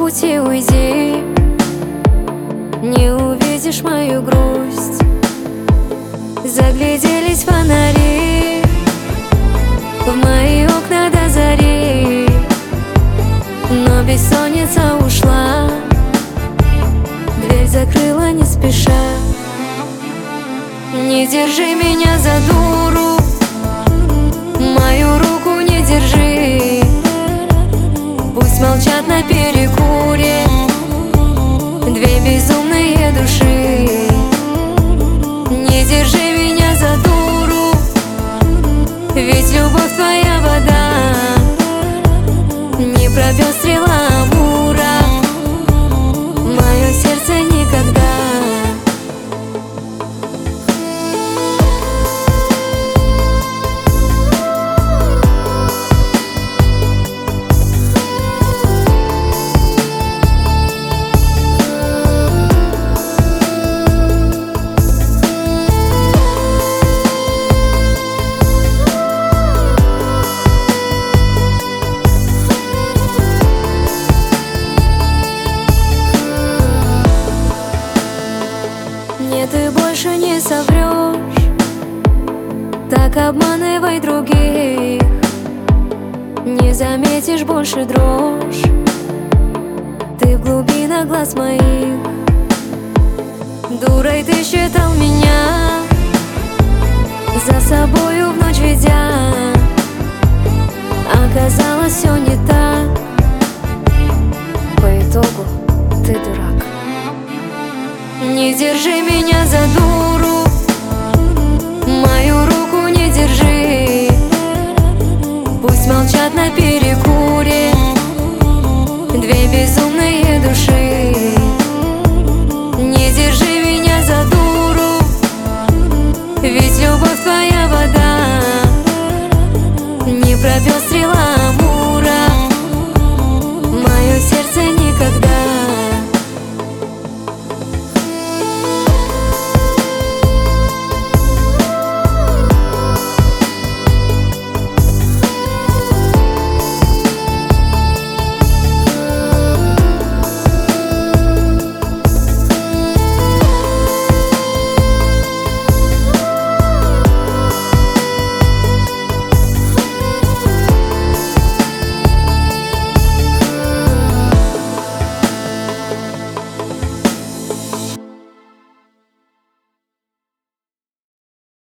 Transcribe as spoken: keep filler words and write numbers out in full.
пути уйди, не увидишь мою грусть. Загляделись фонари в мои окна до зари, но бессонница ушла, дверь закрыла не спеша. Не держи меня за дуру, мою руку не держи, пусть молчат на перекуре две безумные души. Не держи меня за дуру, ведь любовь твоя вода, не пробьет стрела амура мое сердце никогда. Нет, ты больше не соврешь, так обманывай других, не заметишь больше дрожь ты в глубинах глаз моих. Дурой ты считал меня, за собою в ночь ведя, оказалось все не так, по итогу ты дурак. Не держи меня за дуру, мою